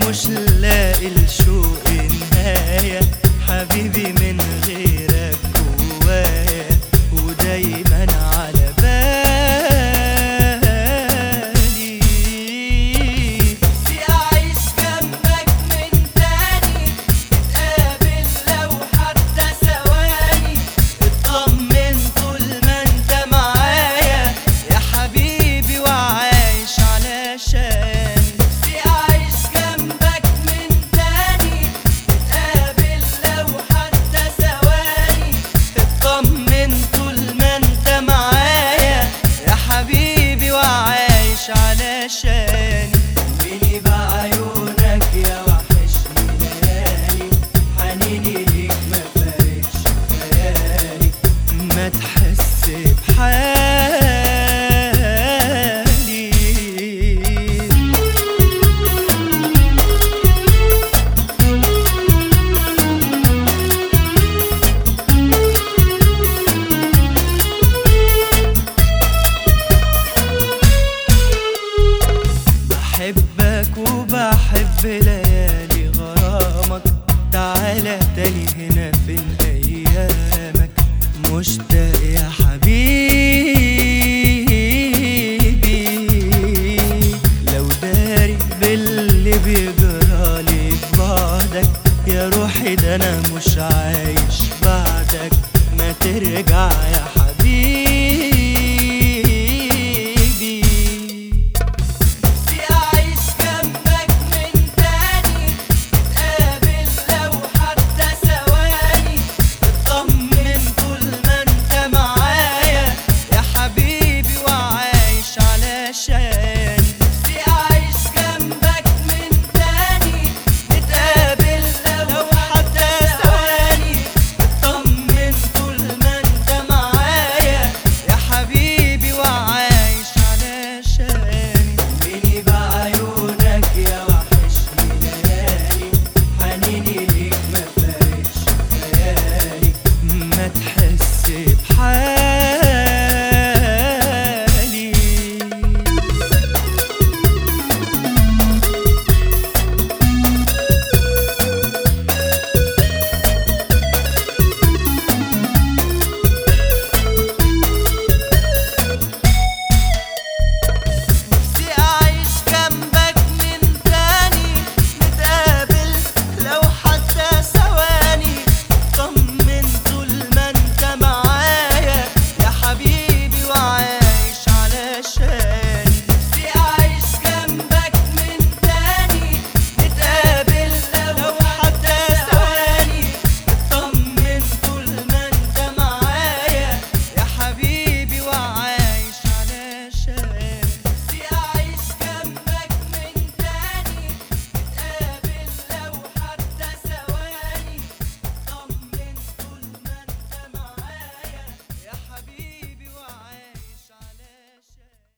مش لاقي الشوق نهاية، حبيبي من غيرك جوايا ودايما على بالي. نفسي أعيش جنبك من تاني، نتقابل لو حتى ثواني، اطمن طول ما انت معايا يا حبيبي وعايش علشان. علشان ملي بعيونك يا وحشني ليالي، حنيني ليك ما فارقش خيالي، ما تحس بحالي. بحبك وبحب ليالي غرامك، تعالى تاني هنا فين أيامك، مشتاق يا حبيبي